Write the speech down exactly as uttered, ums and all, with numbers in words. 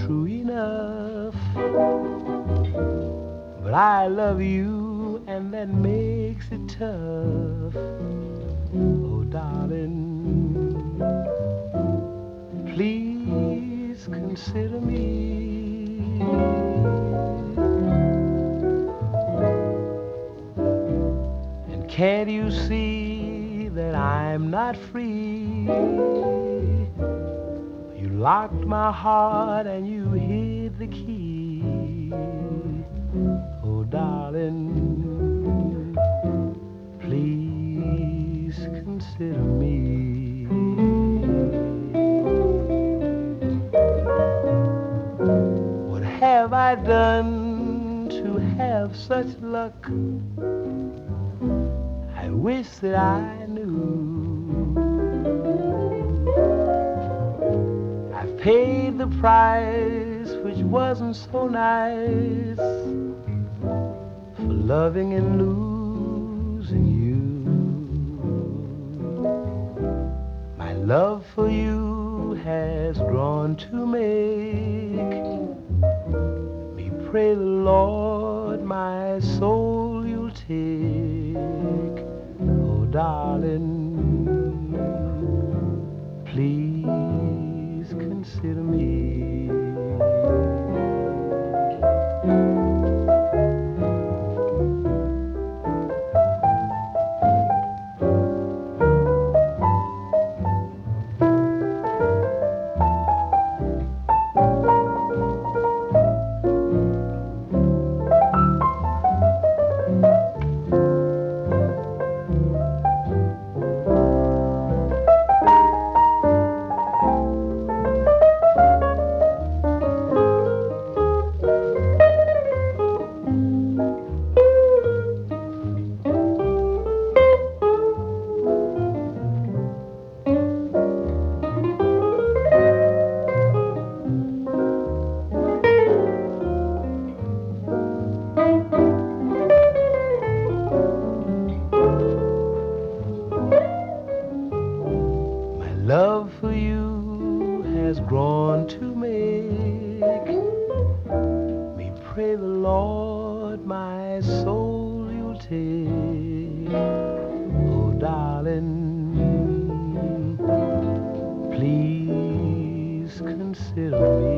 true enough. But I love you, and that makes it tough. Oh, darling, please consider me. And can't you see that I'm not free? You locked my heart and you hid the key. Oh, darling, please consider me. What have I done to have such luck? I wish that I knew. I've paid the price, which wasn't so nice, for loving and losing you. My love for you has grown to make me pray the Lord my soul you'll take. Oh, darling, please consider me. Love for you has grown to make me pray the Lord my soul you'll take. Oh, darling, please consider me.